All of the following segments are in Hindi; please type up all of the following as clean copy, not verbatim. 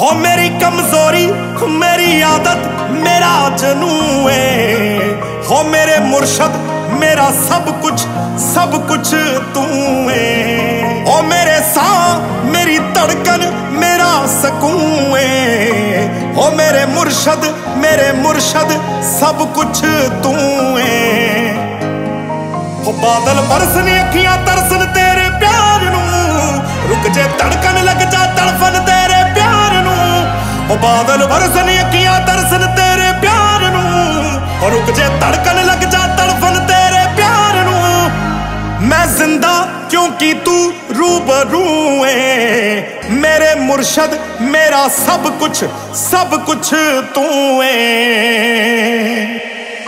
हो मेरी कमजोरी मेरी आदत मेरा जनू है। हो मेरे मुर्शद मेरा सब कुछ तू है। हो मेरे सांस मेरी धड़कन मेरा सकून है। हो मेरे मुर्शद सब कुछ तू है। हो बादल बरसन अखियां तरसन तेरे प्यार नू, रुक जे धड़कन लग जा तड़फन तेरे प्यार नू। हो बादल बरसन अखियां तरसन तेरे प्यार नू, और रुक जे धड़कन लग जा तड़फन तेरे प्यार नू। मैं जिंदा क्योंकि तू रूबरू है। मेरे मुर्शद मेरा सब कुछ तू है।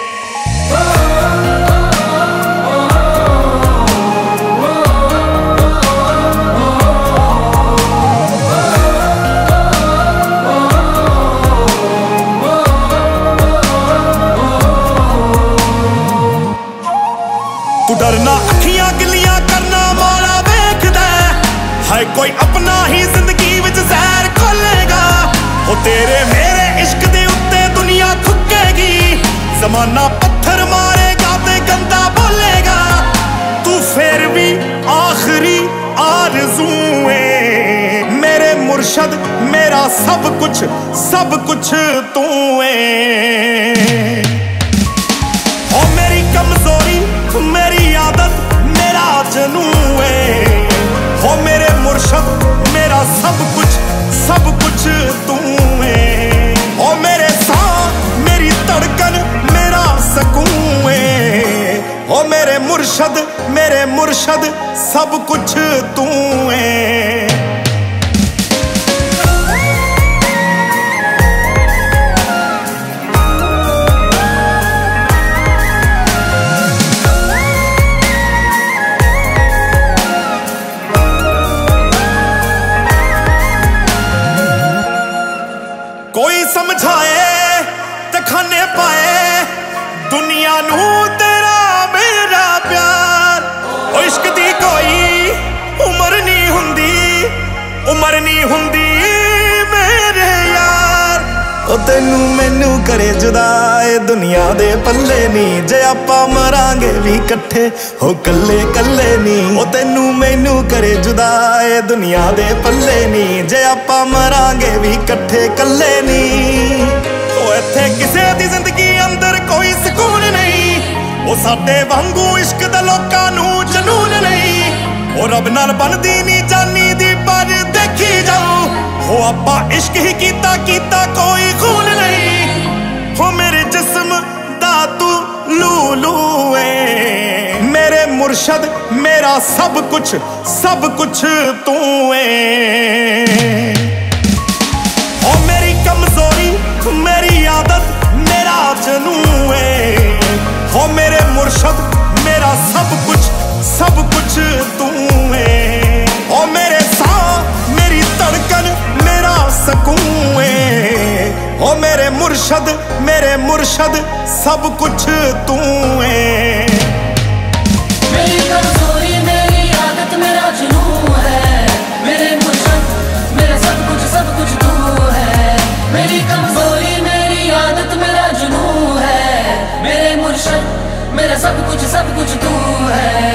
तू डरना अखियां गिलियां करना माड़ा वेखदा है, कोई अपना ही जिंदगी विच जहर खोलेगा। ओ तेरे मेरे इश्क दे उत्ते दुनिया थुकेगी, जमाना पत्थर मारेगा ते गंदा बोलेगा। तू फिर भी आखिरी आरज़ू है। मेरे मुर्शद मेरा सब कुछ तू है। ओ मेरी कमजोरी मेरी आदत मेरा जनू है। हो मेरे मुर्शद मेरा सब कुछ तू है। हो मेरे सांस मेरी धड़कन मेरा सकून है। हो मेरे मुर्शद सब कुछ तू है। कोई समझाए ते खाने पाए दुनिया नू तेरा मेरा प्यार। ओ इश्क दी कोई उम्र नहीं हुंदी मेरे यार। ओ तेनू मैनू करे जुदा ए दुनिया दे पल्ले नहीं, जे आपां मरांगे भी कट्ठे हो कल्ले नहीं। ओ तेनू मैनू करे जुदा ए दुनिया दे पल्ले नहीं, जे आपां मरांगे भी कट्ठे कल्ले नहीं। ओ इत्थे किसे दी जिंदगी अंदर कोई सुकून नहीं, ओ साडे वांगू इश्क दा लोकां नू जनून नहीं। ओ रब नाल बनदी नी जानी दी पर देखी जाओ, हो आपां इश्क ही कीता कोई खून नहीं। हो मेरे जिस्म दा तू लूलू है। मेरे मुर्शद मेरा सब कुछ तू है। हो मेरी कमजोरी मेरी आदत मेरा जनू है। हो मेरे मुर्शद मेरा सब कुछ तू है। हो मेरे सांस मेरी धड़कन मेरा सकून है। हो मेरे मुर्शद सब कुछ तू है। मेरी कमजोरी मेरी आदत मेरा जुनून है। मेरे मुर्शद मेरा सब कुछ तू है। मेरी कमजोरी मेरी आदत मेरा जुनून है। मेरे मुर्शद मेरा सब कुछ तू है।